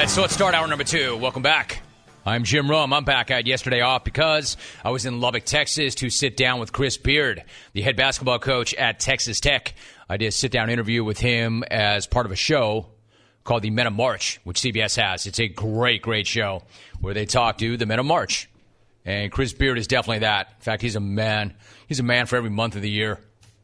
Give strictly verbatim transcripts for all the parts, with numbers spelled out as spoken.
right, so let's start hour number two. Welcome back. I'm Jim Rome. I'm back. I had yesterday off because I was in Lubbock, Texas to sit down with Chris Beard, the head basketball coach at Texas Tech. I did a sit-down interview with him as part of a show called the Men of March, which C B S has. It's a great, great show where they talk to the Men of March. And Chris Beard is definitely that. In fact, he's a man. He's a man for every month of the year.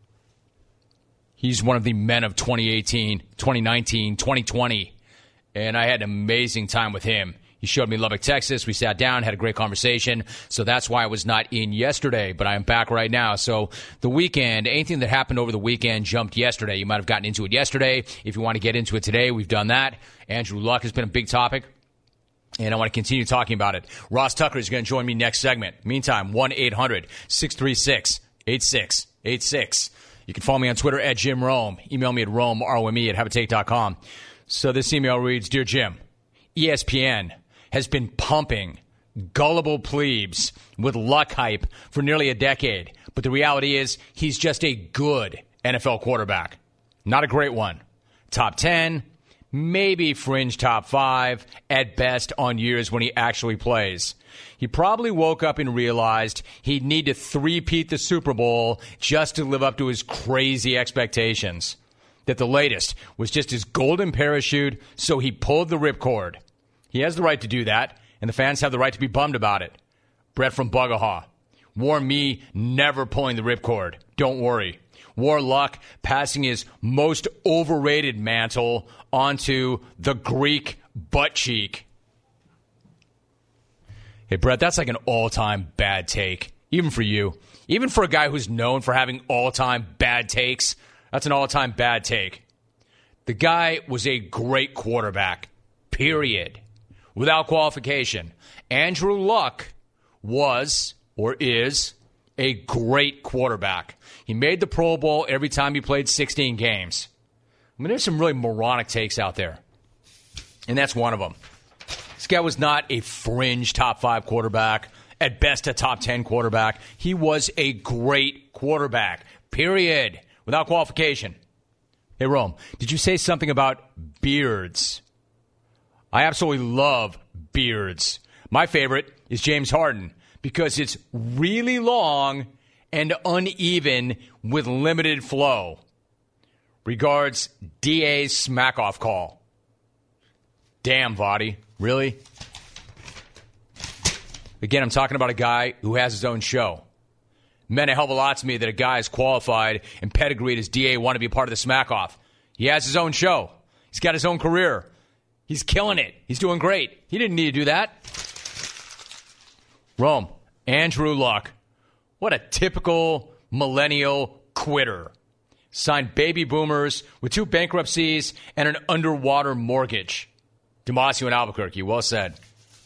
He's one of the men of twenty eighteen, twenty nineteen, twenty twenty. And I had an amazing time with him. He showed me Lubbock, Texas. We sat down, had a great conversation. So that's why I was not in yesterday, but I am back right now. So the weekend, anything that happened over the weekend jumped yesterday. You might have gotten into it yesterday. If you want to get into it today, we've done that. Andrew Luck has been a big topic, and I want to continue talking about it. Ross Tucker is going to join me next segment. Meantime, one eight hundred six three six eight six eight six. You can follow me on Twitter at Jim Rome. Email me at Rome, R O M E, at habitate dot com. So this email reads, Dear Jim, E S P N has been pumping gullible plebes with Luck hype for nearly a decade. But the reality is he's just a good N F L quarterback. Not a great one. Top ten, maybe fringe top five, at best on years when he actually plays. He probably woke up and realized he'd need to three-peat the Super Bowl just to live up to his crazy expectations. That the latest was just his golden parachute, so he pulled the ripcord. He has the right to do that, and the fans have the right to be bummed about it. Brett from Bugahaw. War me never pulling the ripcord. Don't worry. War Luck passing his most overrated mantle onto the Greek butt cheek. Hey, Brett, that's like an all-time bad take, even for you. Even for a guy who's known for having all-time bad takes, that's an all-time bad take. The guy was a great quarterback, period. Without qualification. Andrew Luck was, or is, a great quarterback. He made the Pro Bowl every time he played sixteen games. I mean, there's some really moronic takes out there. And that's one of them. This guy was not a fringe top five quarterback, at best a top ten quarterback. He was a great quarterback, period. Without qualification. Hey, Rome, did you say something about beards? I absolutely love beards. My favorite is James Harden because it's really long and uneven with limited flow. Regards, D A's smack-off call. Damn, Vadi. Really? Again, I'm talking about a guy who has his own show. Meant a hell of a lot to me that a guy is qualified and pedigreed as D A want to be a part of the smack-off. He has his own show. He's got his own career. He's killing it. He's doing great. He didn't need to do that. Rome, Andrew Luck. What a typical millennial quitter. Signed baby boomers with two bankruptcies and an underwater mortgage. Damasio in Albuquerque, well said.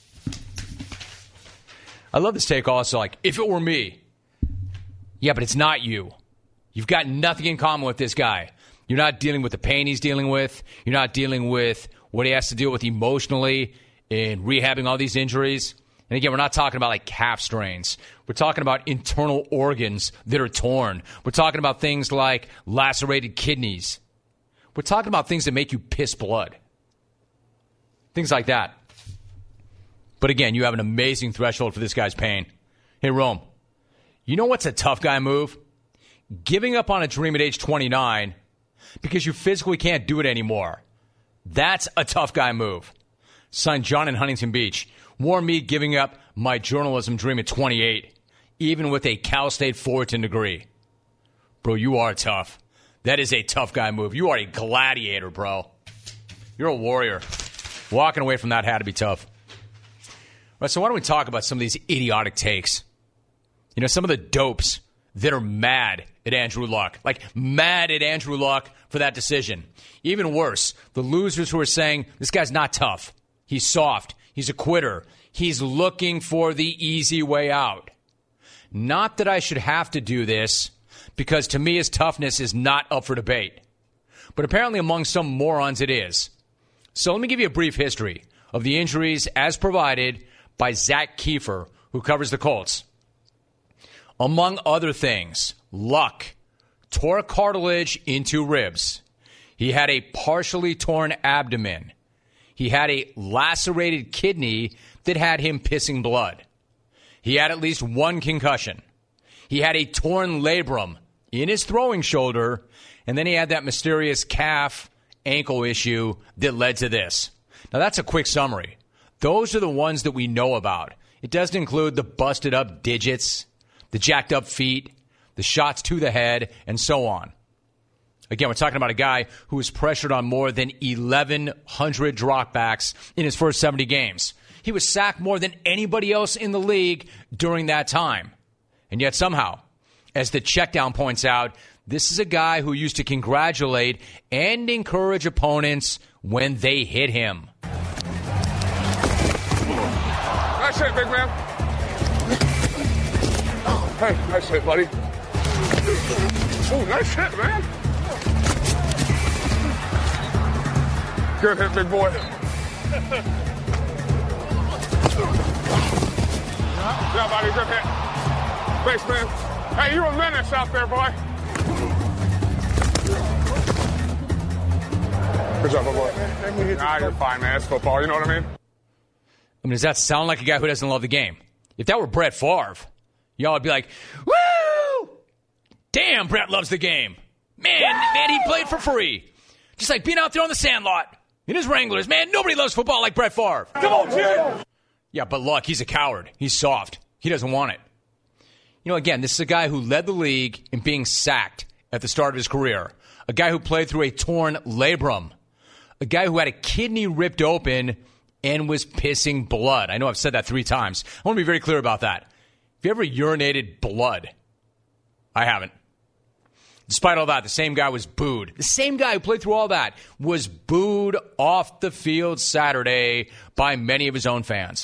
I love this take also, like, if it were me. Yeah, but it's not you. You've got nothing in common with this guy. You're not dealing with the pain he's dealing with. You're not dealing with what he has to deal with emotionally in rehabbing all these injuries. And again, we're not talking about like calf strains. We're talking about internal organs that are torn. We're talking about things like lacerated kidneys. We're talking about things that make you piss blood. Things like that. But again, you have an amazing threshold for this guy's pain. Hey, Rome, you know what's a tough guy move? Giving up on a dream at age twenty-nine because you physically can't do it anymore. That's a tough guy move. Signed John in Huntington Beach. More me giving up my journalism dream at twenty-eight, even with a Cal State Fullerton degree. Bro, you are tough. That is a tough guy move. You are a gladiator, bro. You're a warrior. Walking away from that had to be tough. All right, so why don't we talk about some of these idiotic takes? You know, some of the dopes that are mad at Andrew Luck. Like, mad at Andrew Luck for that decision. Even worse, the losers who are saying, this guy's not tough. He's soft. He's a quitter. He's looking for the easy way out. Not that I should have to do this, because to me his toughness is not up for debate. But apparently among some morons it is. So let me give you a brief history of the injuries as provided by Zach Kiefer, who covers the Colts. Among other things, Luck tore cartilage in two ribs. He had a partially torn abdomen. He had a lacerated kidney that had him pissing blood. He had at least one concussion. He had a torn labrum in his throwing shoulder, and then he had that mysterious calf ankle issue that led to this. Now, that's a quick summary. Those are the ones that we know about. It doesn't include the busted up digits, the jacked up feet, the shots to the head, and so on. Again, we're talking about a guy who was pressured on more than eleven hundred dropbacks in his first seventy games. He was sacked more than anybody else in the league during that time. And yet somehow, as the checkdown points out, this is a guy who used to congratulate and encourage opponents when they hit him. Nice hit, big man. Hey, nice hit, buddy. Oh, nice hit, man. Good hit, big boy. Yeah, buddy, good hit. Thanks, man. Hey, you're a menace out there, boy. Good job, boy. Nah, you're fine, man. It's football. You know what I mean? I mean, does that sound like a guy who doesn't love the game? If that were Brett Favre, y'all would be like, woo! Damn, Brett loves the game. Man, man, he played for free. Just like being out there on the sandlot in his Wranglers. Man, nobody loves football like Brett Favre. Come on, Jim! Yeah, but look, he's a coward. He's soft. He doesn't want it. You know, again, this is a guy who led the league in being sacked at the start of his career. A guy who played through a torn labrum. A guy who had a kidney ripped open and was pissing blood. I know I've said that three times. I want to be very clear about that. Have you ever urinated blood? I haven't. Despite all that, the same guy was booed. The same guy who played through all that was booed off the field Saturday by many of his own fans.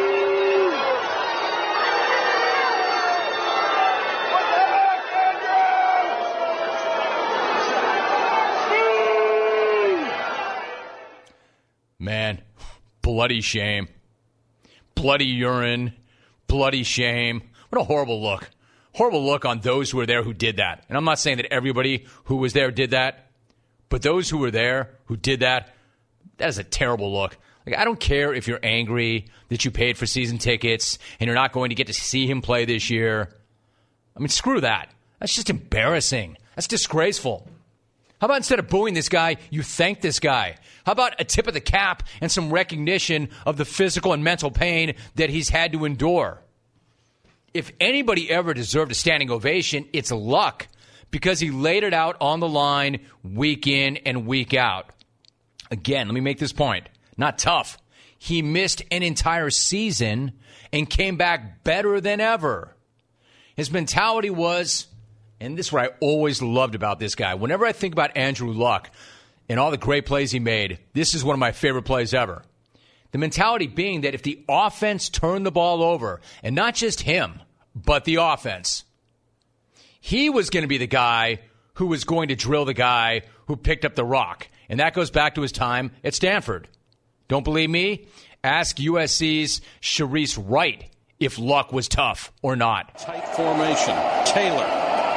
Man, bloody shame. Bloody urine. Bloody shame. What a horrible look. Horrible look on those who were there who did that. And I'm not saying that everybody who was there did that, but those who were there who did that, that is a terrible look. Like, I don't care if you're angry that you paid for season tickets and you're not going to get to see him play this year. I mean, screw that. That's just embarrassing. That's disgraceful. How about instead of booing this guy, you thank this guy? How about a tip of the cap and some recognition of the physical and mental pain that he's had to endure? If anybody ever deserved a standing ovation, it's Luck, because he laid it out on the line week in and week out. Again, let me make this point. Not tough. He missed an entire season and came back better than ever. His mentality was, and this is what I always loved about this guy. Whenever I think about Andrew Luck and all the great plays he made, this is one of my favorite plays ever. The mentality being that if the offense turned the ball over, and not just him, but the offense, he was going to be the guy who was going to drill the guy who picked up the rock. And that goes back to his time at Stanford. Don't believe me? Ask U S C's Sharice Wright if Luck was tough or not. Tight formation. Taylor.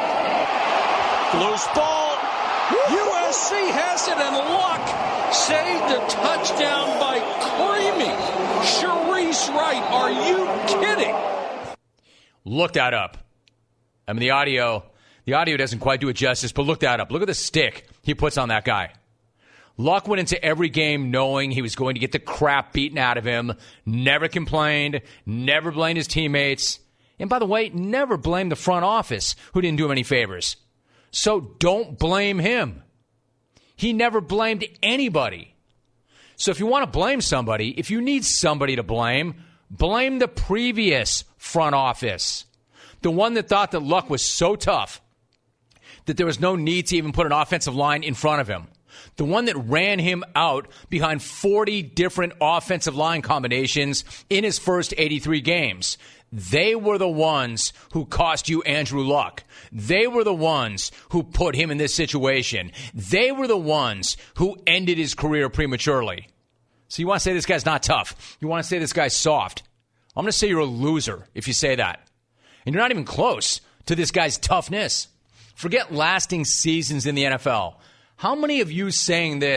Loose ball. U S C has it, and Luck saved a touchdown by creaming Sharice Wright. Are you kidding? Look that up. I mean, the audio, the audio doesn't quite do it justice, but look that up. Look at the stick he puts on that guy. Luck went into every game knowing he was going to get the crap beaten out of him, never complained, never blamed his teammates, and by the way, never blamed the front office, who didn't do him any favors. So don't blame him. He never blamed anybody. So if you want to blame somebody, if you need somebody to blame, blame the previous front office. The one that thought that Luck was so tough that there was no need to even put an offensive line in front of him. The one that ran him out behind forty different offensive line combinations in his first eighty-three games. They were the ones who cost you Andrew Luck. They were the ones who put him in this situation. They were the ones who ended his career prematurely. So you want to say this guy's not tough. You want to say this guy's soft. I'm going to say you're a loser if you say that. And you're not even close to this guy's toughness. Forget lasting seasons in the N F L. How many of you saying this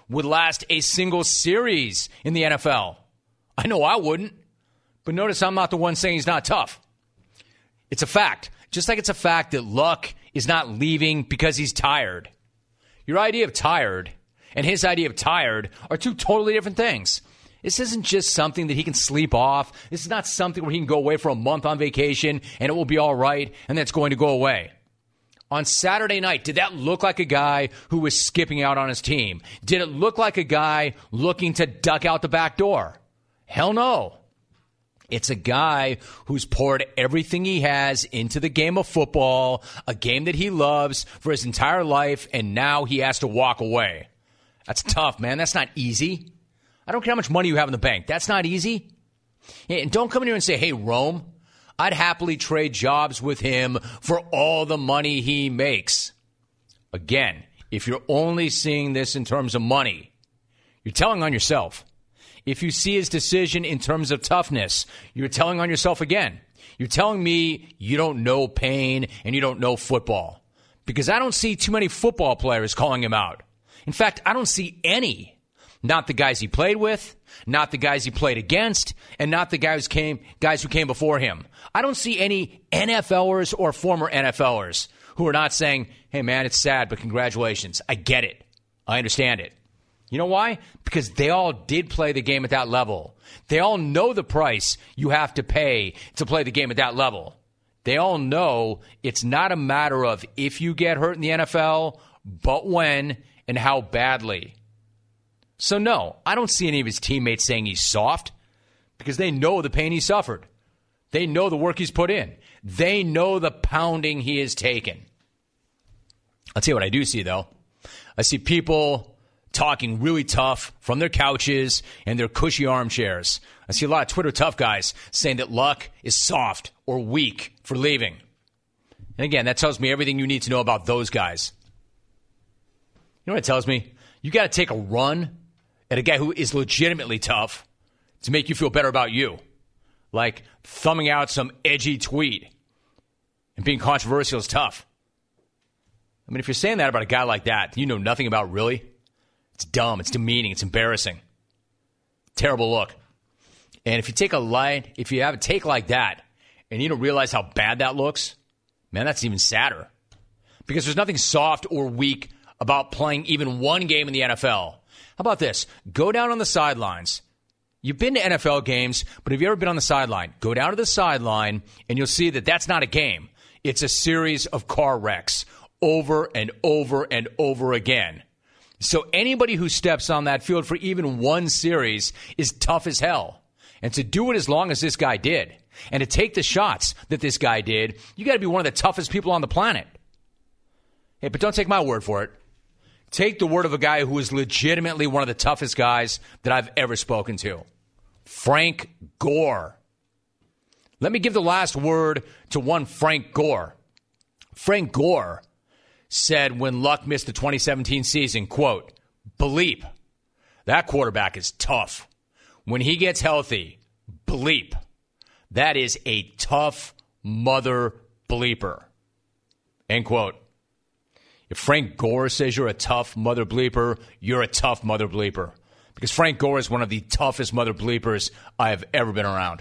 would last a single series in the N F L. I know I wouldn't. But notice I'm not the one saying he's not tough. It's a fact. Just like it's a fact that Luck is not leaving because he's tired. Your idea of tired and his idea of tired are two totally different things. This isn't just something that he can sleep off. This is not something where he can go away for a month on vacation and it will be all right and that's going to go away. On Saturday night, did that look like a guy who was skipping out on his team? Did it look like a guy looking to duck out the back door? Hell no. It's a guy who's poured everything he has into the game of football, a game that he loves for his entire life, and now he has to walk away. That's tough, man. That's not easy. I don't care how much money you have in the bank. That's not easy. And don't come in here and say, hey, Rome, I'd happily trade jobs with him for all the money he makes. Again, if you're only seeing this in terms of money, you're telling on yourself. If you see his decision in terms of toughness, you're telling on yourself again. You're telling me you don't know pain and you don't know football. Because I don't see too many football players calling him out. In fact, I don't see any. Not the guys he played with, not the guys he played against, and not the guys came guys who came before him. I don't see any NFLers or former NFLers who are not saying, hey, man, it's sad, but congratulations. I get it. I understand it. You know why? Because they all did play the game at that level. They all know the price you have to pay to play the game at that level. They all know it's not a matter of if you get hurt in the N F L, but when and how badly. So no, I don't see any of his teammates saying he's soft because they know the pain he suffered. They know the work he's put in. They know the pounding he has taken. I'll tell you what I do see, though. I see people talking really tough from their couches and their cushy armchairs. I see a lot of Twitter tough guys saying that Luck is soft or weak for leaving. And again, that tells me everything you need to know about those guys. You know what it tells me? You got to take a run at a guy who is legitimately tough to make you feel better about you. Like thumbing out some edgy tweet and being controversial is tough. I mean, if you're saying that about a guy like that, you know nothing about really. It's dumb. It's demeaning. It's embarrassing. Terrible look. And if you take a line, if you have a take like that and you don't realize how bad that looks, man, that's even sadder. Because there's nothing soft or weak about playing even one game in the N F L. How about this? Go down on the sidelines. You've been to N F L games, but have you ever been on the sideline? Go down to the sideline and you'll see that that's not a game. It's a series of car wrecks over and over and over again. So anybody who steps on that field for even one series is tough as hell. And to do it as long as this guy did, and to take the shots that this guy did, you got to be one of the toughest people on the planet. Hey, but don't take my word for it. Take the word of a guy who is legitimately one of the toughest guys that I've ever spoken to. Frank Gore. Let me give the last word to one Frank Gore. Frank Gore said when Luck missed the twenty seventeen season, quote, bleep, that quarterback is tough. When he gets healthy, bleep, that is a tough mother bleeper, end quote. If Frank Gore says you're a tough mother bleeper, you're a tough mother bleeper. Because Frank Gore is one of the toughest mother bleepers I have ever been around.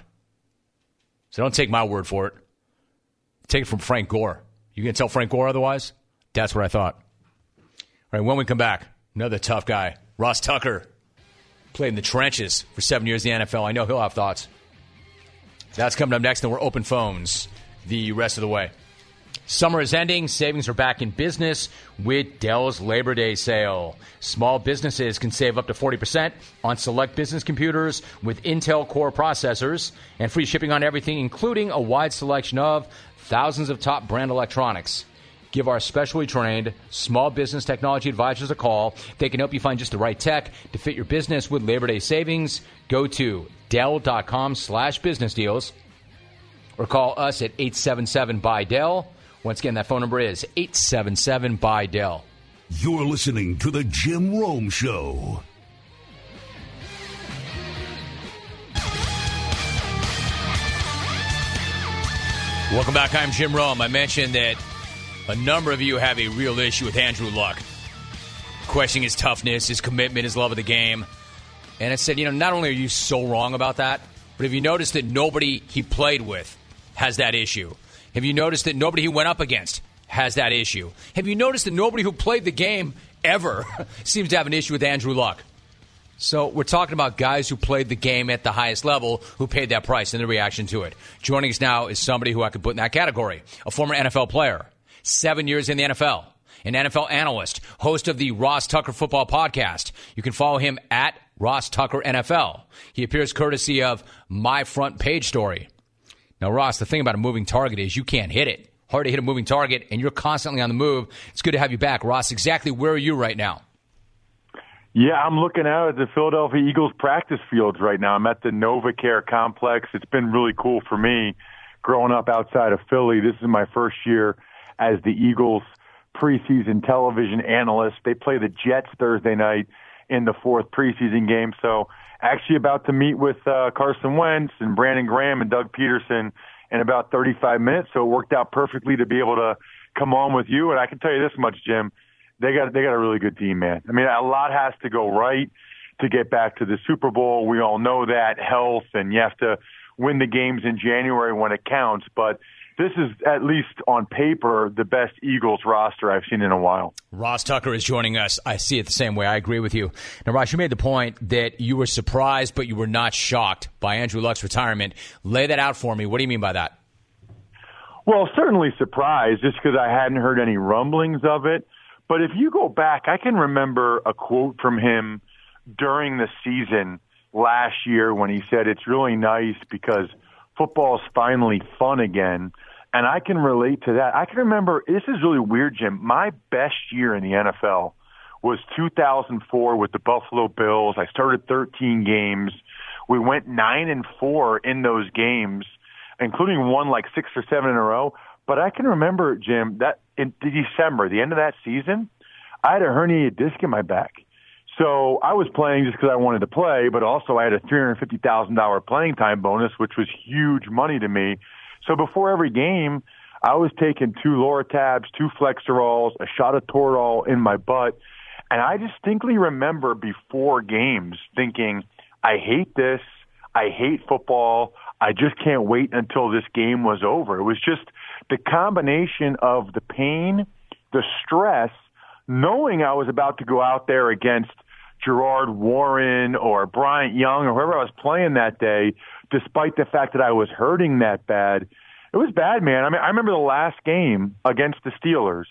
So don't take my word for it. Take it from Frank Gore. You going to tell Frank Gore otherwise? That's what I thought. All right, when we come back, another tough guy, Ross Tucker, played in the trenches for seven years in the N F L. I know he'll have thoughts. That's coming up next, and we're open phones the rest of the way. Summer is ending. Savings are back in business with Dell's Labor Day sale. Small businesses can save up to forty percent on select business computers with Intel Core processors and free shipping on everything, including a wide selection of thousands of top brand electronics. Give our specially trained small business technology advisors a call. They can help you find just the right tech to fit your business with Labor Day savings. Go to Dell.com slash business deals or call us at eight seven seven B Y Dell. Once again, that phone number is eight seven seven B Y Dell. You're listening to The Jim Rome Show. Welcome back. I'm Jim Rome. I mentioned that a number of you have a real issue with Andrew Luck. questioning his toughness, his commitment, his love of the game. And I said, you know, not only are you so wrong about that, but have you noticed that nobody he played with has that issue? Have you noticed that nobody he went up against has that issue? Have you noticed that nobody who played the game ever seems to have an issue with Andrew Luck? So we're talking about guys who played the game at the highest level who paid that price and the reaction to it. Joining us now is somebody who I could put in that category, a former N F L player, seven years in the N F L, an N F L analyst, host of the Ross Tucker Football Podcast. You can follow him at Ross Tucker N F L. He appears courtesy of My Front Page Story. Now, Ross, the thing about a moving target is you can't hit it. Hard to hit a moving target, and you're constantly on the move. It's good to have you back. Ross, exactly where are you right now? Yeah, I'm looking out at the Philadelphia Eagles practice fields right now. I'm at the NovaCare complex. It's been really cool for me growing up outside of Philly. This is my first year as the Eagles preseason television analyst. They play the Jets Thursday night in the fourth preseason game. So actually about to meet with uh, Carson Wentz and Brandon Graham and Doug Peterson in about thirty-five minutes. So it worked out perfectly to be able to come on with you. And I can tell you this much, Jim. They got they got a really good team, man. I mean, a lot has to go right to get back to the Super Bowl. We all know that, health, and you have to win the games in January when it counts. But this is, at least on paper, the best Eagles roster I've seen in a while. Ross Tucker is joining us. I see it the same way. I agree with you. Now, Ross, you made the point that you were surprised, but you were not shocked by Andrew Luck's retirement. Lay that out for me. What do you mean by that? Well, certainly surprised, just because I hadn't heard any rumblings of it. But if you go back, I can remember a quote from him during the season last year when he said it's really nice because football is finally fun again. And I can relate to that. I can remember, this is really weird, Jim. My best year in the N F L was two thousand four with the Buffalo Bills. I started thirteen games. We went nine and four in those games, including one like six or seven in a row. But I can remember, Jim, that in December, the end of that season, I had a herniated disc in my back. So I was playing just because I wanted to play, but also I had a three hundred fifty thousand dollars playing time bonus, which was huge money to me. So before every game, I was taking two Loratabs, two Flexerols, a shot of Toradol in my butt. And I distinctly remember before games thinking, I hate this. I hate football. I just can't wait until this game was over. It was just the combination of the pain, the stress, knowing I was about to go out there against Gerard Warren or Bryant Young or whoever I was playing that day, despite the fact that I was hurting that bad. It was bad, man. I mean, I remember the last game against the Steelers.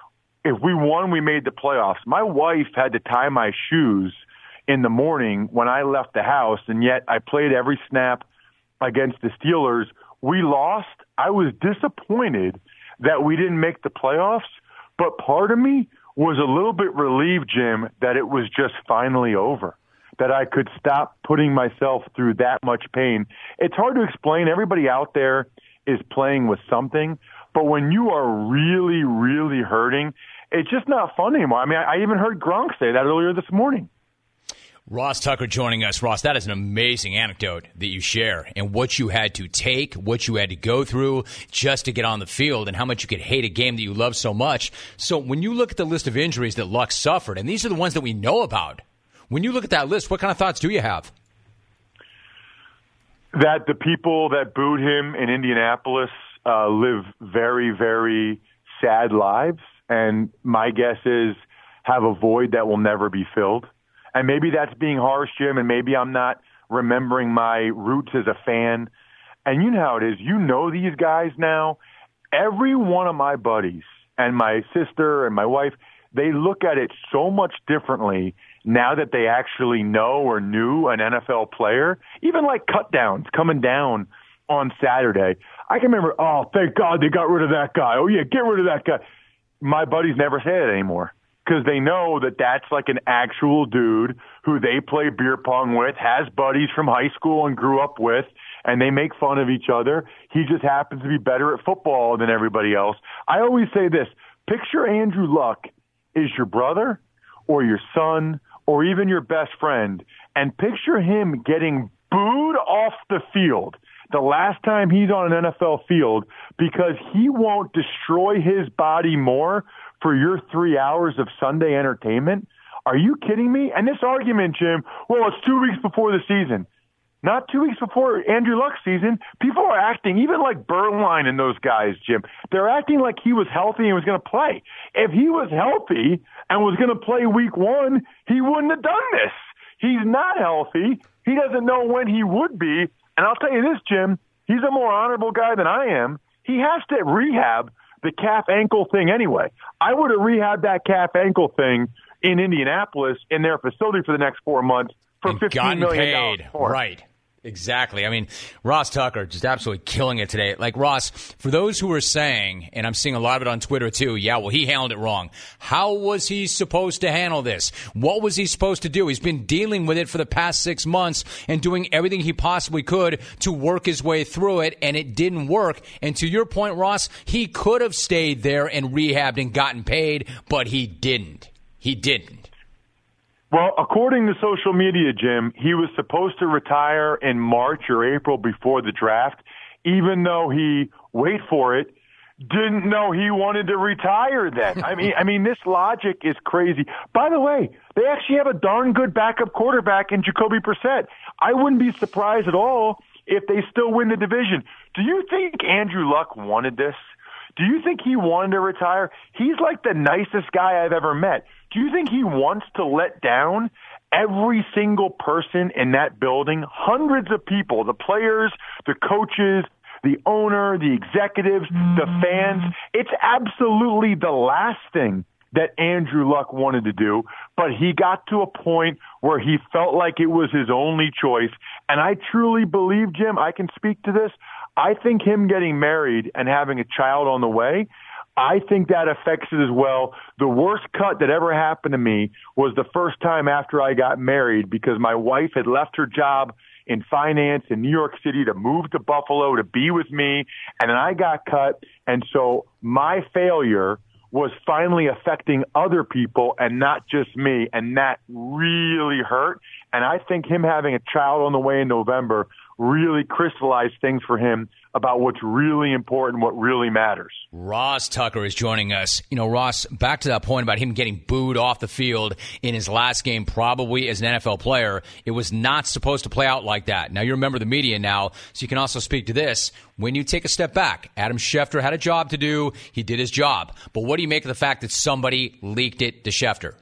If we won, we made the playoffs. My wife had to tie my shoes in the morning when I left the house, and yet I played every snap against the Steelers. We lost. I was disappointed that we didn't make the playoffs, but part of me was a little bit relieved, Jim, that it was just finally over, that I could stop putting myself through that much pain. It's hard to explain. Everybody out there is playing with something, but when you are really, really hurting, it's just not fun anymore. I mean, I even heard Gronk say that earlier this morning. Ross Tucker joining us. Ross, that is an amazing anecdote that you share, and what you had to take, what you had to go through just to get on the field, and how much you could hate a game that you love so much. So when you look at the list of injuries that Luck suffered, and these are the ones that we know about, when you look at that list, what kind of thoughts do you have? That the people that booed him in Indianapolis uh, live very, very sad lives, and my guess is have a void that will never be filled. And maybe that's being harsh, Jim, and maybe I'm not remembering my roots as a fan. And you know how it is. You know these guys now. Every one of my buddies and my sister and my wife, they look at it so much differently now that they actually know or knew an N F L player. Even like cut downs coming down on Saturday. I can remember, oh, thank God they got rid of that guy. Oh, yeah, get rid of that guy. My buddies never say it anymore, because they know that that's like an actual dude who they play beer pong with, has buddies from high school and grew up with, and they make fun of each other. He just happens to be better at football than everybody else. I always say this, picture Andrew Luck is your brother or your son or even your best friend, and picture him getting booed off the field the last time he's on an N F L field because he won't destroy his body more for your three hours of Sunday entertainment. Are you kidding me? And this argument, Jim, well, it's two weeks before the season. Not two weeks before Andrew Luck's season. People are acting, even like Berline and those guys, Jim, they're acting like he was healthy and was going to play. If he was healthy and was going to play week one, he wouldn't have done this. He's not healthy. He doesn't know when he would be. And I'll tell you this, Jim, he's a more honorable guy than I am. He has to rehab the calf ankle thing anyway. I would have rehabbed that calf ankle thing in Indianapolis in their facility for the next four months for and fifteen million dollars paid. more. Right. Exactly. I mean, Ross Tucker just absolutely killing it today. Like, Ross, for those who are saying, and I'm seeing a lot of it on Twitter too, yeah, well, he handled it wrong. How was he supposed to handle this? What was he supposed to do? He's been dealing with it for the past six months and doing everything he possibly could to work his way through it, and it didn't work. And to your point, Ross, he could have stayed there and rehabbed and gotten paid, but he didn't. He didn't. Well, according to social media, Jim, he was supposed to retire in March or April before the draft, even though he, wait for it, didn't know he wanted to retire then. I mean, I mean, this logic is crazy. By the way, they actually have a darn good backup quarterback in Jacoby Brissett. I wouldn't be surprised at all if they still win the division. Do you think Andrew Luck wanted this? Do you think he wanted to retire? He's like the nicest guy I've ever met. Do you think he wants to let down every single person in that building, hundreds of people, the players, the coaches, the owner, the executives, the fans? It's absolutely the last thing that Andrew Luck wanted to do, but he got to a point where he felt like it was his only choice. And I truly believe, Jim, I can speak to this, I think him getting married and having a child on the way, I think that affects it as well. The worst cut that ever happened to me was the first time after I got married, because my wife had left her job in finance in New York City to move to Buffalo to be with me, and then I got cut. And so my failure was finally affecting other people and not just me, and that really hurt. And I think him having a child on the way in November really crystallized things for him about what's really important, what really matters. Ross Tucker is joining us. You know, Ross, back to that point about him getting booed off the field in his last game, probably as an N F L player. It was not supposed to play out like that. Now, you remember the media now, so you can also speak to this. When you take a step back, Adam Schefter had a job to do. He did his job. But what do you make of the fact that somebody leaked it to Schefter?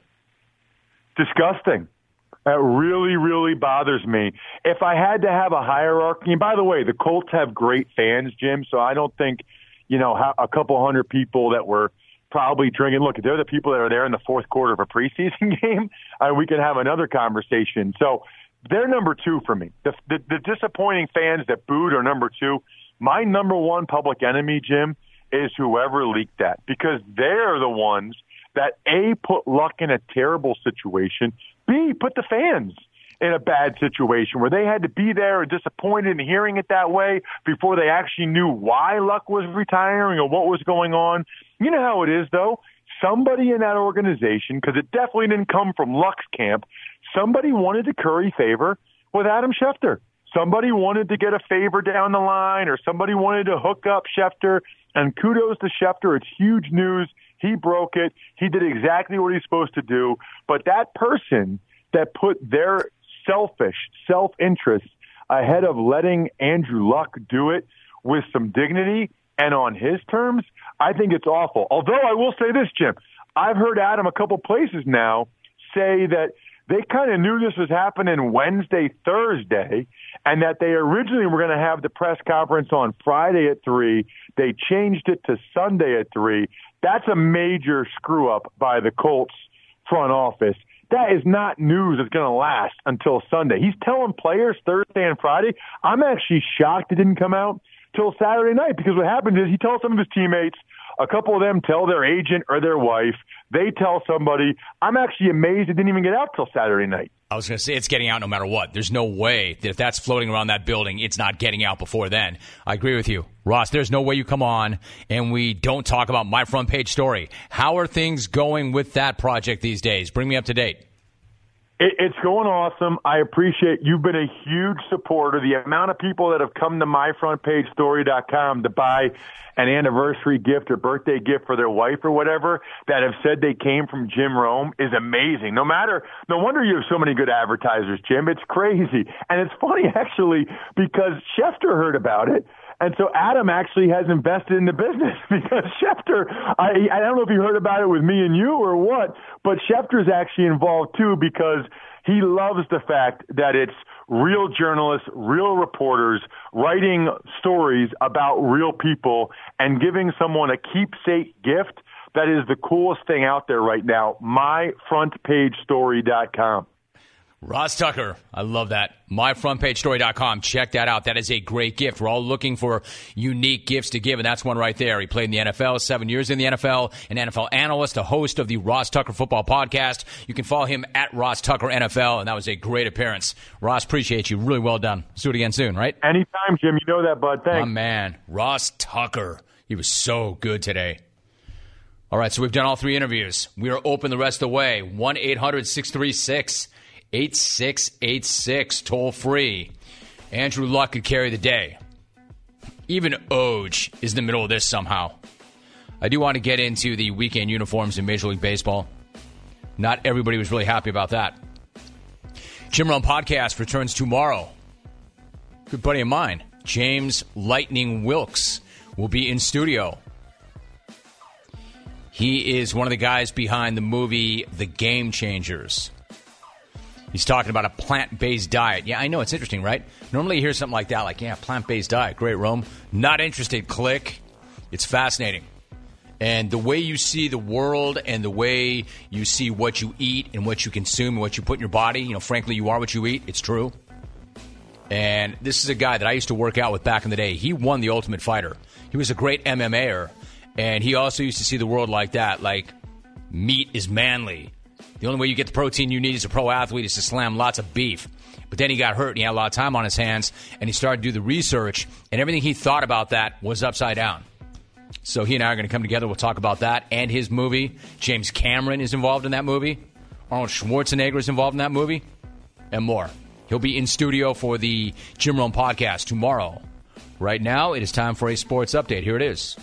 Disgusting. That really, really bothers me. If I had to have a hierarchy, and by the way, the Colts have great fans, Jim, so I don't think, you know, a couple hundred people that were probably drinking. Look, they're the people that are there in the fourth quarter of a preseason game, and we can have another conversation. So they're number two for me. The, the, the disappointing fans that booed are number two. My number one public enemy, Jim, is whoever leaked that, because they're the ones that, A, put Luck in a terrible situation, B, put the fans in a bad situation where they had to be there and disappointed in hearing it that way before they actually knew why Luck was retiring or what was going on. You know how it is, though. Somebody in that organization, because it definitely didn't come from Luck's camp, somebody wanted to curry favor with Adam Schefter. Somebody wanted to get a favor down the line, or somebody wanted to hook up Schefter. And kudos to Schefter. It's huge news. He broke it. He did exactly what he's supposed to do. But that person that put their selfish self-interest ahead of letting Andrew Luck do it with some dignity and on his terms, I think it's awful. Although I will say this, Jim, I've heard Adam a couple places now say that they kind of knew this was happening Wednesday, Thursday, and that they originally were going to have the press conference on Friday at three. They changed it to Sunday at three. That's a major screw-up by the Colts front office. That is not news that's going to last until Sunday. He's telling players Thursday and Friday. I'm actually shocked it didn't come out till Saturday night, because what happens is he tells some of his teammates, a couple of them tell their agent or their wife, they tell somebody. I'm actually amazed it didn't even get out till Saturday night. I was going to say it's getting out no matter what. There's no way that if that's floating around that building, it's not getting out before then. I agree with you. Ross, there's no way you come on and we don't talk about My Front Page Story. How are things going with that project these days? Bring me up to date. It, it's going awesome. I appreciate you've been a huge supporter. The amount of people that have come to my front page story dot com to buy an anniversary gift or birthday gift for their wife or whatever that have said they came from Jim Rome is amazing. No matter, no wonder you have so many good advertisers, Jim. It's crazy. And it's funny, actually, because Schefter heard about it. And so Adam actually has invested in the business because Schefter, I, I don't know if you heard about it with me and you or what, but Schefter's actually involved too because he loves the fact that it's real journalists, real reporters writing stories about real people and giving someone a keepsake gift. That is the coolest thing out there right now. my front page story dot com. Ross Tucker, I love that. my front page story dot com. Check that out. That is a great gift. We're all looking for unique gifts to give, and that's one right there. He played in the N F L, seven years in the N F L, an N F L analyst, a host of the Ross Tucker Football Podcast. You can follow him at Ross Tucker N F L, and that was a great appearance. Ross, appreciate you. Really well done. Let's do it again soon, right? Anytime, Jim. You know that, bud. Thanks. My man, Ross Tucker. He was so good today. All right, so we've done all three interviews. We are open the rest of the way. one eight hundred six three six eight six eight six, toll free. Andrew Luck could carry the day. Even Oj is in the middle of this somehow. I do want to get into the weekend uniforms in Major League Baseball. Not everybody was really happy about that. Jim Rome Podcast returns tomorrow. Good buddy of mine, James Lightning Wilkes, will be in studio. He is one of the guys behind the movie The Game Changers. He's talking about a plant-based diet. Yeah, I know. It's interesting, right? Normally you hear something like that, like, yeah, plant-based diet. Great, Rome. Not interested. Click. It's fascinating. And the way you see the world and the way you see what you eat and what you consume and what you put in your body, you know, frankly, you are what you eat. It's true. And this is a guy that I used to work out with back in the day. He won the Ultimate Fighter. He was a great M M A-er. And he also used to see the world like that, like meat is manly. The only way you get the protein you need as a pro athlete is to slam lots of beef. But then he got hurt, and he had a lot of time on his hands, and he started to do the research, and everything he thought about that was upside down. So he and I are going to come together. We'll talk about that and his movie. James Cameron is involved in that movie. Arnold Schwarzenegger is involved in that movie, and more. He'll be in studio for the Jim Rome Podcast tomorrow. Right now, it is time for a sports update. Here it is.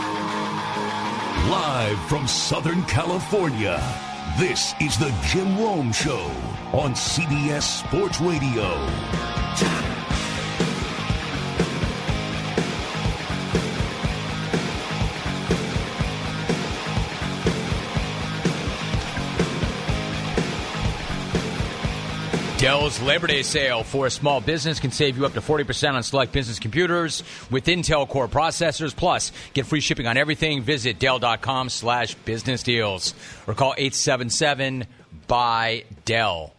Live from Southern California, this is the Jim Rome Show on C B S Sports Radio. Dell's Labor Day sale for a small business can save you up to forty percent on select business computers with Intel Core processors. Plus, get free shipping on everything. Visit Dell.com slash business deals or call eight seven seven, B Y, Dell.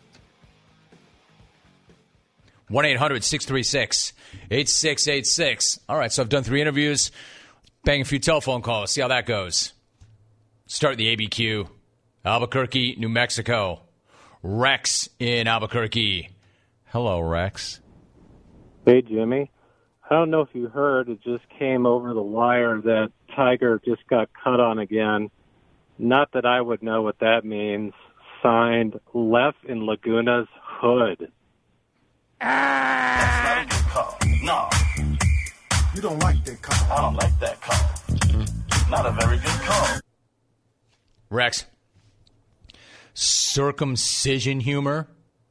one eight hundred six three six eight six eight six. All right, so I've done three interviews. Bang a few telephone calls. See how that goes. Start the A B Q. Albuquerque, New Mexico. Rex in Albuquerque. Hello, Rex. Hey, Jimmy. I don't know if you heard, it just came over the wire that Tiger just got cut on again. Not that I would know what that means. Signed, left in Laguna's hood. That's not a good call. No. You don't like that call. I don't like that call. Not a very good call. Rex. Circumcision humor?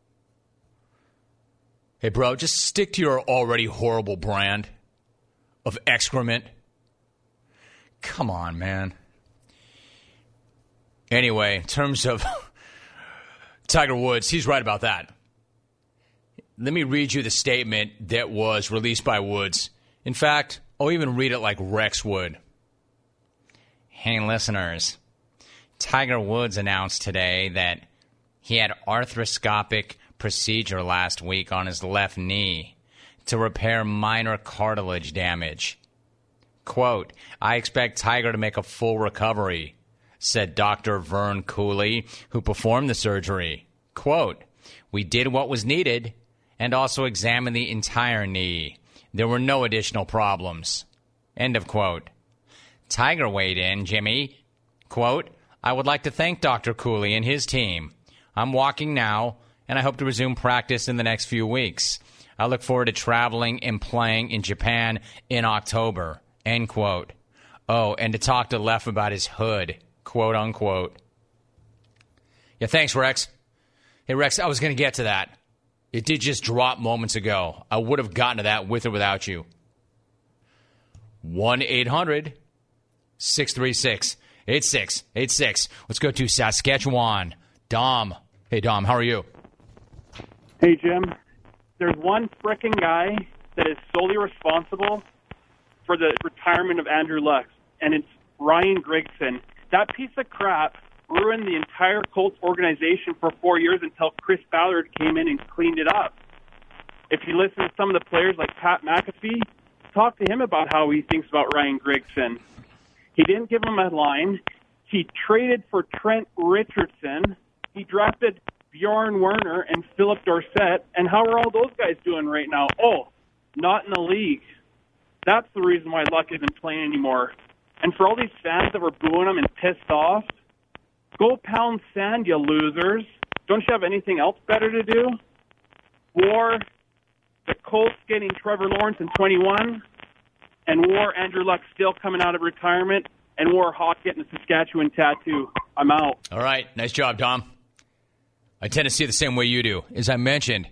Hey, bro, just stick to your already horrible brand of excrement. Come on, man. Anyway, in terms of Tiger Woods, he's right about that. Let me read you the statement that was released by Woods. In fact, I'll even read it like Rex would. Hey, listeners. Tiger Woods announced today that he had arthroscopic procedure last week on his left knee to repair minor cartilage damage. Quote, I expect Tiger to make a full recovery, said Doctor Vern Cooley, who performed the surgery. Quote, we did what was needed and also examined the entire knee. There were no additional problems. End of quote. Tiger weighed in, Jimmy. Quote, I would like to thank Doctor Cooley and his team. I'm walking now, and I hope to resume practice in the next few weeks. I look forward to traveling and playing in Japan in October, end quote. Oh, and to talk to Lef about his hood, quote unquote. Yeah, thanks, Rex. Hey, Rex, I was going to get to that. It did just drop moments ago. I would have gotten to that with or without you. one eight hundred six three six eight six eight six. Let's go to Saskatchewan. Dom. Hey, Dom, how are you? Hey, Jim. There's one frickin' guy that is solely responsible for the retirement of Andrew Luck, and it's Ryan Grigson. That piece of crap ruined the entire Colts organization for four years until Chris Ballard came in and cleaned it up. If you listen to some of the players like Pat McAfee, talk to him about how he thinks about Ryan Grigson. He didn't give him a line. He traded for Trent Richardson. He drafted Bjorn Werner and Philip Dorsett. And how are all those guys doing right now? Oh, not in the league. That's the reason why Luck isn't playing anymore. And for all these fans that were booing him and pissed off, go pound sand, you losers. Don't you have anything else better to do? War the Colts getting Trevor Lawrence in twenty-one, and war Andrew Luck still coming out of retirement, and war Hawk getting the Saskatchewan tattoo. I'm out. All right. Nice job, Dom. I tend to see it the same way you do. As I mentioned,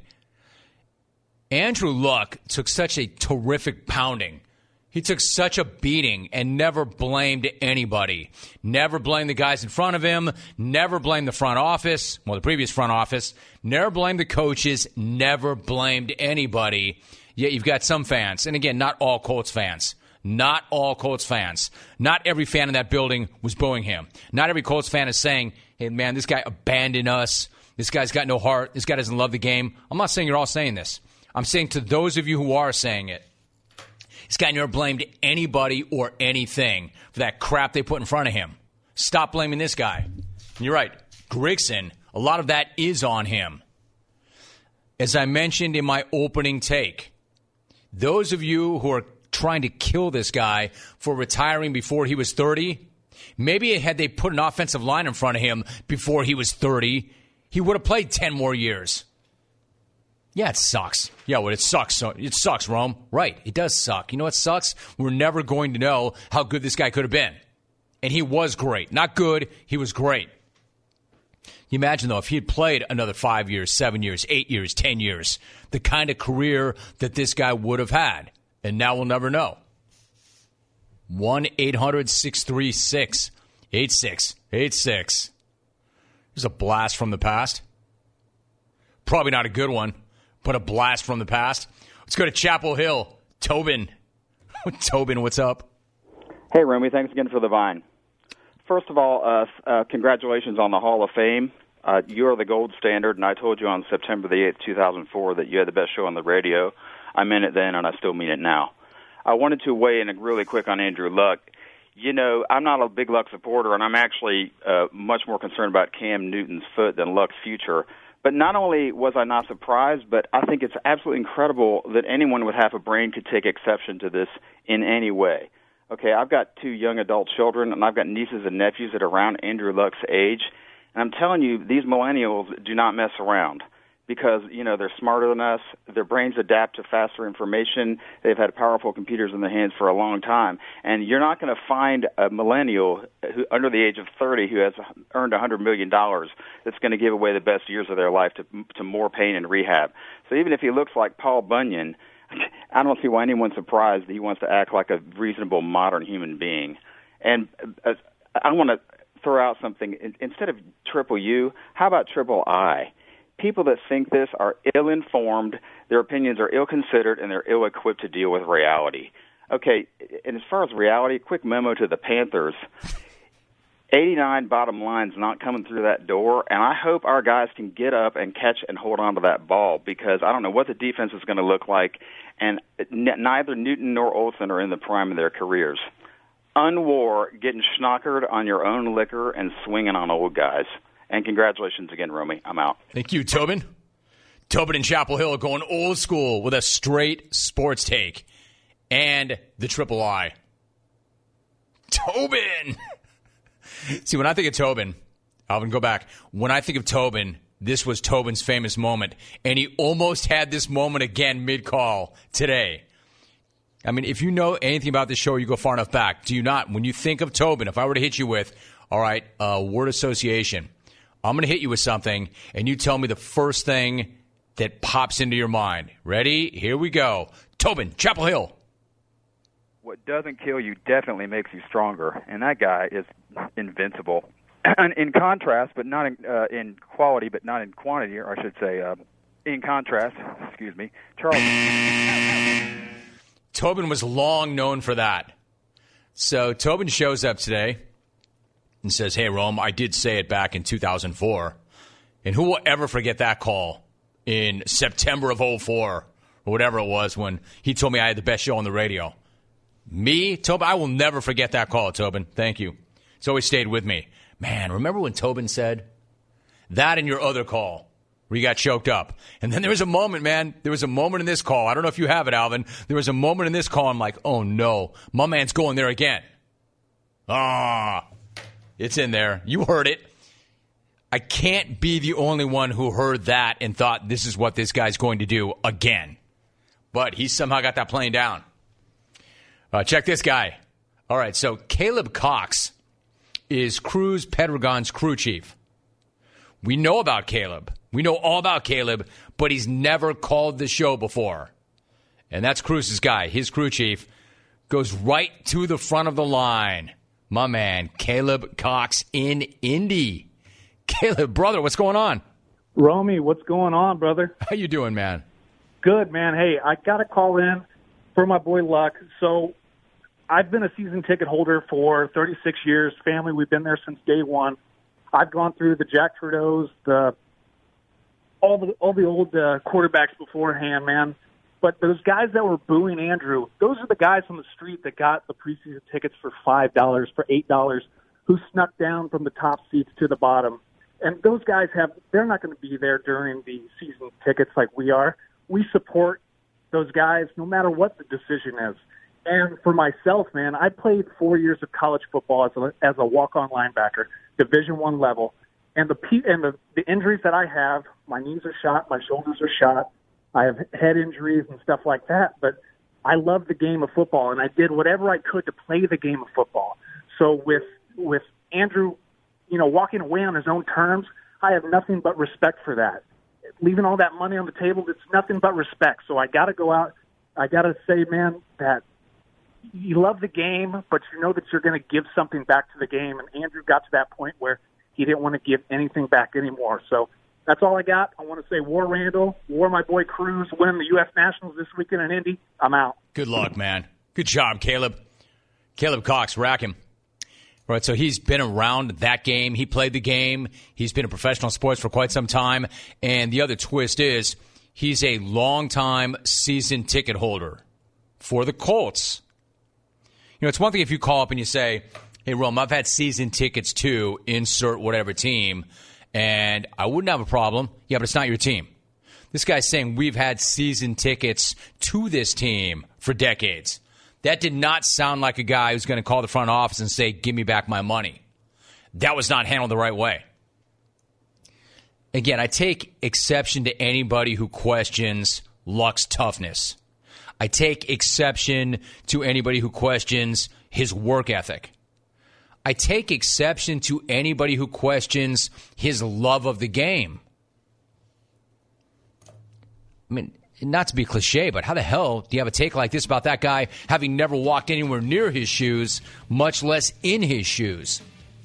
Andrew Luck took such a terrific pounding. He took such a beating and never blamed anybody. Never blamed the guys in front of him. Never blamed the front office. Well, the previous front office. Never blamed the coaches. Never blamed anybody. Yet you've got some fans. And again, not all Colts fans. Not all Colts fans. Not every fan in that building was booing him. Not every Colts fan is saying, hey, man, this guy abandoned us. This guy's got no heart. This guy doesn't love the game. I'm not saying you're all saying this. I'm saying to those of you who are saying it, this guy never blamed anybody or anything for that crap they put in front of him. Stop blaming this guy. And you're right. Grigson, a lot of that is on him. As I mentioned in my opening take, those of you who are trying to kill this guy for retiring before he was thirty, maybe had they put an offensive line in front of him before he was thirty, he would have played ten more years. Yeah, it sucks. Yeah, well, it sucks. It sucks, Rome. Right, it does suck. You know what sucks? We're never going to know how good this guy could have been. And he was great. Not good, he was great. You imagine, though, if he had played another five years, seven years, eight years, ten years, the kind of career that this guy would have had. And now we'll never know. one eight hundred six three six eight six eight six. There's a blast from the past. Probably not a good one, but a blast from the past. Let's go to Chapel Hill. Tobin. Tobin, what's up? Hey, Remy. Thanks again for the Vine. First of all, uh, uh, congratulations on the Hall of Fame. Uh, you are the gold standard, and I told you on September the eighth, two thousand four, that you had the best show on the radio. I meant it then, and I still mean it now. I wanted to weigh in really quick on Andrew Luck. You know, I'm not a big Luck supporter, and I'm actually uh, much more concerned about Cam Newton's foot than Luck's future. But not only was I not surprised, but I think it's absolutely incredible that anyone with half a brain could take exception to this in any way. Okay, I've got two young adult children, and I've got nieces and nephews that are around Andrew Luck's age. And I'm telling you, these millennials do not mess around because, you know, they're smarter than us. Their brains adapt to faster information. They've had powerful computers in their hands for a long time. And you're not going to find a millennial who, under the age of thirty who has earned one hundred million dollars that's going to give away the best years of their life to, to more pain and rehab. So even if he looks like Paul Bunyan, I don't see why anyone's surprised that he wants to act like a reasonable modern human being. And uh, I want to throw out something. Instead of triple U, how about triple I? People that think this are ill-informed, their opinions are ill-considered, and they're ill-equipped to deal with reality. Okay, and as far as reality, quick memo to the Panthers. eighty-nine bottom line's not coming through that door, and I hope our guys can get up and catch and hold on to that ball because I don't know what the defense is going to look like, and n- neither Newton nor Olsen are in the prime of their careers. Unwar getting schnockered on your own liquor and swinging on old guys. And congratulations again, Romy. I'm out. Thank you, Tobin. Tobin and Chapel Hill going old school with a straight sports take and the triple I. Tobin! See, when I think of Tobin, Alvin, go back. When I think of Tobin, this was Tobin's famous moment. And he almost had this moment again mid-call today. I mean, if you know anything about this show or you go far enough back, do you not? When you think of Tobin, if I were to hit you with, all right, uh, word association, I'm going to hit you with something, and you tell me the first thing that pops into your mind. Ready? Here we go. Tobin, Chapel Hill. What doesn't kill you definitely makes you stronger, and that guy is invincible. In contrast, but not in, uh, in quality, but not in quantity, or I should say, uh, in contrast, excuse me, Charles. Tobin was long known for that. So Tobin shows up today and says, hey, Rome, I did say it back in two thousand four. And who will ever forget that call in September of oh four or whatever it was when he told me I had the best show on the radio? Me? Tobin? I will never forget that call, Tobin. Thank you. It's always stayed with me. Man, remember when Tobin said that in your other call where you got choked up? And then there was a moment, man. There was a moment in this call. I don't know if you have it, Alvin. There was a moment in this call. I'm like, oh, no. My man's going there again. Ah, it's in there. You heard it. I can't be the only one who heard that and thought this is what this guy's going to do again. But he somehow got that plane down. Uh, check this guy. All right, so Caleb Cox is Cruz Pedregon's crew chief. We know about Caleb. We know all about Caleb, but he's never called the show before. And that's Cruz's guy. His crew chief goes right to the front of the line. My man, Caleb Cox in Indy. Caleb, brother, what's going on? Romy, what's going on, brother? How you doing, man? Good, man. Hey, I got to call in for my boy Luck. So I've been a season ticket holder for thirty-six years. Family, we've been there since day one. I've gone through the Jack Trudeau's, the all the all the old uh, quarterbacks beforehand, man. But those guys that were booing Andrew, those are the guys on the street that got the preseason tickets for five dollars, for eight dollars, who snuck down from the top seats to the bottom. And those guys have, they're not going to be there during the season tickets like we are. We support those guys no matter what the decision is. And for myself, man, I played four years of college football as a, as a walk-on linebacker, Division One level. And the and the, the injuries that I have, my knees are shot, my shoulders are shot, I have head injuries and stuff like that. But I love the game of football, and I did whatever I could to play the game of football. So with with Andrew, you know, walking away on his own terms, I have nothing but respect for that. Leaving all that money on the table, it's nothing but respect. So I got to go out. I got to say, man, that you love the game, but you know that you're going to give something back to the game. And Andrew got to that point where he didn't want to give anything back anymore. So that's all I got. I want to say War Randall, War my boy Cruz, winning the U S Nationals this weekend in Indy. I'm out. Good luck, man. Good job, Caleb. Caleb Cox, rack him. All right, so he's been around that game. He played the game. He's been in professional sports for quite some time. And the other twist is he's a longtime season ticket holder for the Colts. You know, it's one thing if you call up and you say, hey, Rome, I've had season tickets to insert whatever team, and I wouldn't have a problem. Yeah, but it's not your team. This guy's saying we've had season tickets to this team for decades. That did not sound like a guy who's going to call the front office and say, give me back my money. That was not handled the right way. Again, I take exception to anybody who questions Luck's toughness. I take exception to anybody who questions his work ethic. I take exception to anybody who questions his love of the game. I mean, not to be cliche, but how the hell do you have a take like this about that guy having never walked anywhere near his shoes, much less in his shoes?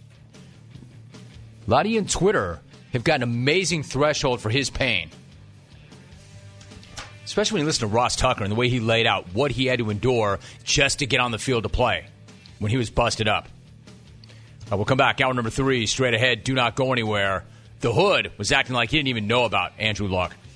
A lot of you on Twitter have got an amazing threshold for his pain. Especially when you listen to Ross Tucker and the way he laid out what he had to endure just to get on the field to play when he was busted up. Right, we'll come back. Hour number three, straight ahead. Do not go anywhere. The Hood was acting like he didn't even know about Andrew Luck.